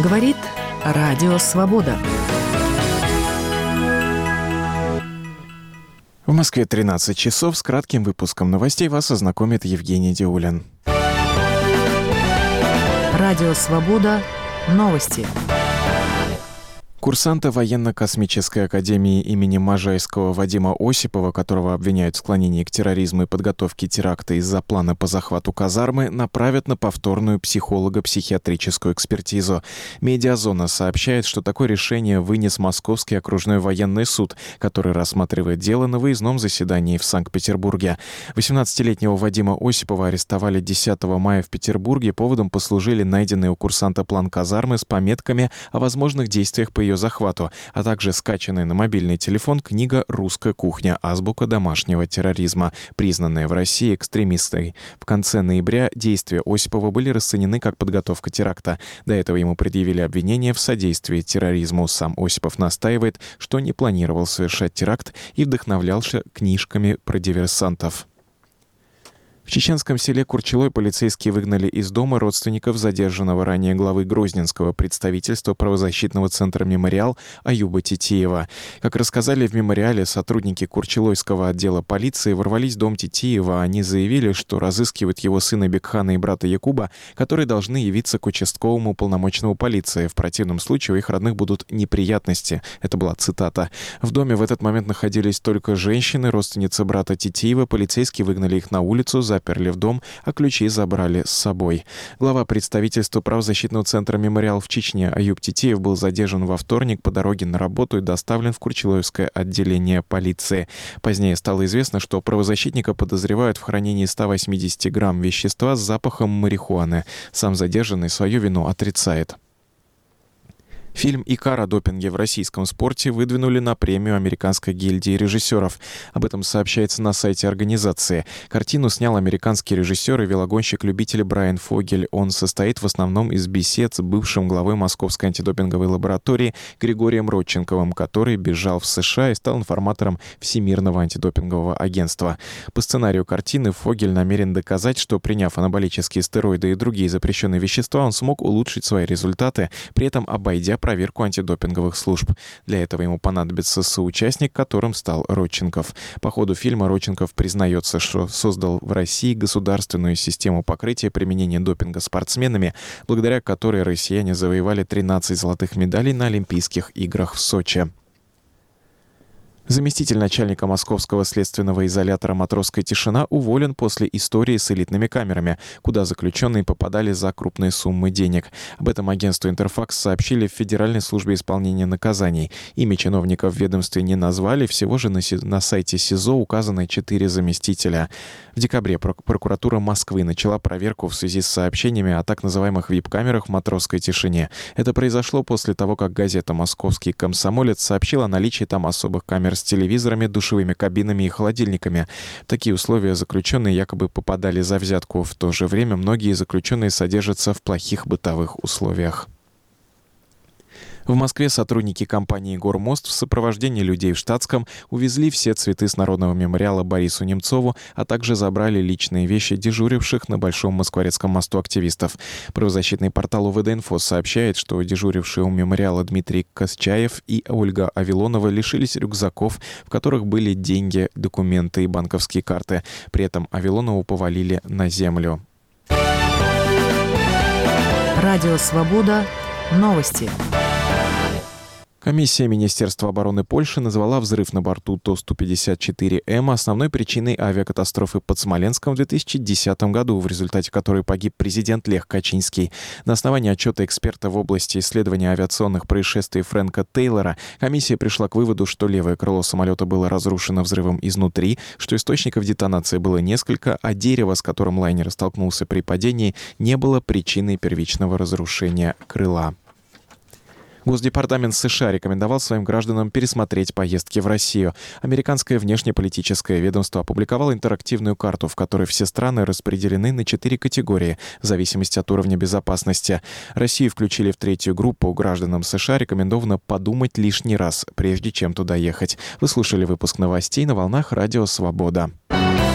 Говорит Радио Свобода. В Москве 13 часов. С кратким выпуском новостей вас ознакомит Евгений Диулин. Радио Свобода. Новости. Курсанта военно-космической академии имени Можайского Вадима Осипова, которого обвиняют в склонении к терроризму и подготовке теракта из-за плана по захвату казармы, направят на повторную психолого-психиатрическую экспертизу. Медиазона сообщает, что такое решение вынес Московский окружной военный суд, который рассматривает дело на выездном заседании в Санкт-Петербурге. 18-летнего Вадима Осипова арестовали 10 мая в Петербурге. Поводом послужили найденный у курсанта план казармы с пометками о возможных действиях по ее захвату, а также скачанная на мобильный телефон книга «Русская кухня. Азбука домашнего терроризма», признанная в России экстремистской. В конце ноября действия Осипова были расценены как подготовка теракта. До этого ему предъявили обвинение в содействии терроризму. Сам Осипов настаивает, что не планировал совершать теракт и вдохновлялся книжками про диверсантов. В чеченском селе Курчелой полицейские выгнали из дома родственников задержанного ранее главы Грозненского представительства правозащитного центра «Мемориал» Аюба Титиева. Как рассказали в «Мемориале», сотрудники Курчелойского отдела полиции ворвались в дом Титиева. Они заявили, что разыскивают его сына Бекхана и брата Якуба, которые должны явиться к участковому уполномоченному полиции. В противном случае у их родных будут неприятности. Это была цитата. В доме в этот момент находились только женщины, родственницы брата Титиева. Полицейские выгнали их на улицу, заперли в дом, а ключи забрали с собой. Глава представительства правозащитного центра «Мемориал» в Чечне Аюб Титиев был задержан во вторник по дороге на работу и доставлен в Курчелойское отделение полиции. Позднее стало известно, что правозащитника подозревают в хранении 180 грамм вещества с запахом марихуаны. Сам задержанный свою вину отрицает. Фильм «Икар» о допинге в российском спорте выдвинули на премию Американской гильдии режиссеров. Об этом сообщается на сайте организации. Картину снял американский режиссер и велогонщик-любитель Брайан Фогель. Он состоит в основном из бесед с бывшим главой Московской антидопинговой лаборатории Григорием Родченковым, который бежал в США и стал информатором Всемирного антидопингового агентства. По сценарию картины Фогель намерен доказать, что, приняв анаболические стероиды и другие запрещенные вещества, он смог улучшить свои результаты, при этом обойдя проверку антидопинговых служб. Для этого ему понадобится соучастник, которым стал Родченков. По ходу фильма Родченков признается, что создал в России государственную систему покрытия применения допинга спортсменами, благодаря которой россияне завоевали 13 золотых медалей на Олимпийских играх в Сочи. Заместитель начальника московского следственного изолятора «Матросская тишина» уволен после истории с элитными камерами, куда заключенные попадали за крупные суммы денег. Об этом агентству «Интерфакс» сообщили в Федеральной службе исполнения наказаний. Имя чиновников в ведомстве не назвали, всего же на сайте СИЗО указаны 4 заместителя. В декабре прокуратура Москвы начала проверку в связи с сообщениями о так называемых вип-камерах в «Матросской тишине». Это произошло после того, как газета «Московский комсомолец» сообщила о наличии там особых камер с телевизорами, душевыми кабинами и холодильниками. В такие условия заключенные якобы попадали за взятку. В то же время многие заключенные содержатся в плохих бытовых условиях. В Москве сотрудники компании «Гормост» в сопровождении людей в штатском увезли все цветы с Народного мемориала Борису Немцову, а также забрали личные вещи дежуривших на Большом Москворецком мосту активистов. Правозащитный портал УВД-Инфо сообщает, что дежурившие у мемориала Дмитрий Косчаев и Ольга Авилонова лишились рюкзаков, в которых были деньги, документы и банковские карты. При этом Авилонову повалили на землю. Радио Свобода. Новости. Комиссия Министерства обороны Польши назвала взрыв на борту Ту-154М основной причиной авиакатастрофы под Смоленском в 2010 году, в результате которой погиб президент Лех Качинский. На основании отчета эксперта в области исследования авиационных происшествий Фрэнка Тейлора комиссия пришла к выводу, что левое крыло самолета было разрушено взрывом изнутри, что источников детонации было несколько, а дерево, с которым лайнер столкнулся при падении, не было причиной первичного разрушения крыла. Госдепартамент США рекомендовал своим гражданам пересмотреть поездки в Россию. Американское внешнеполитическое ведомство опубликовало интерактивную карту, в которой все страны распределены на 4 категории в зависимости от уровня безопасности. Россию включили в 3-ю группу. Гражданам США рекомендовано подумать лишний раз, прежде чем туда ехать. Вы слушали выпуск новостей на волнах Радио Свобода.